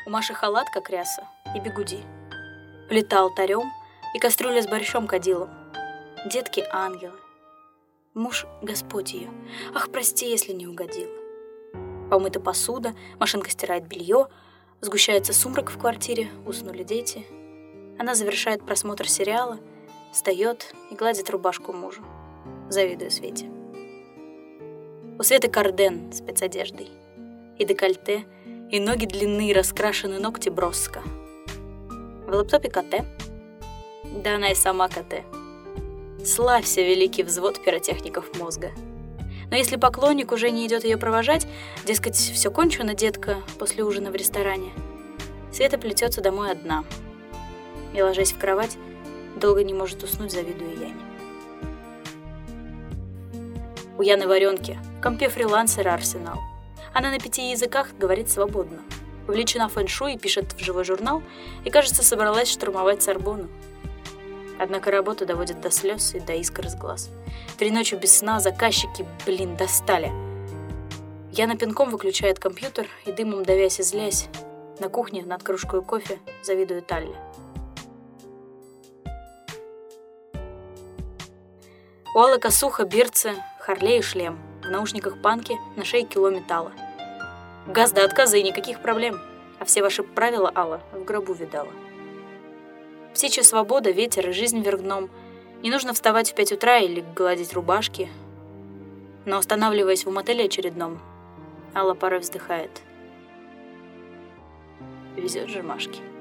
У Маши халат, как ряса, и бигуди. Плита алтарем и кастрюля с борщом-кадилом. Детки — ангелы. Муж — Господь ее. Ах, прости, если не угодила. Помыта посуда, машинка стирает белье, сгущается сумрак в квартире, уснули дети. Она завершает просмотр сериала, встает и гладит рубашку мужу, завидуя Свете. У Светы карден с спецодеждой, и декольте, и ноги длинные, раскрашены ногти броско. В лэптопе КТ. Да она и сама КТ. Славься, великий взвод пиротехников мозга. Но если поклонник уже не идет ее провожать, дескать, все кончено, детка, после ужина в ресторане, Света плетется домой одна и, ложась в кровать, долго не может уснуть, завидуя Яне. У Яны варенки, в компе фрилансера арсенал. Она на 5 языках говорит свободно. Увлечена фэн-шуй, пишет в живой журнал и, кажется, собралась штурмовать Сорбонну. Однако работа доводит до слез и до искр из глаз. 3 ночи без сна, заказчики, достали. Яна пинком выключает компьютер и, дымом давясь и злясь, на кухне над кружкой кофе завидует Алле. У Аллы косуха, берцы, Харлей и шлем. В наушниках панки, на шее кило металла. Газ до отказа и никаких проблем. А все ваши правила Алла в гробу видала. Птичья свобода, ветер и жизнь вверх дном. Не нужно вставать в 5 утра или гладить рубашки. Но, останавливаясь в мотеле очередном, Алла порой вздыхает. Везет же Машке.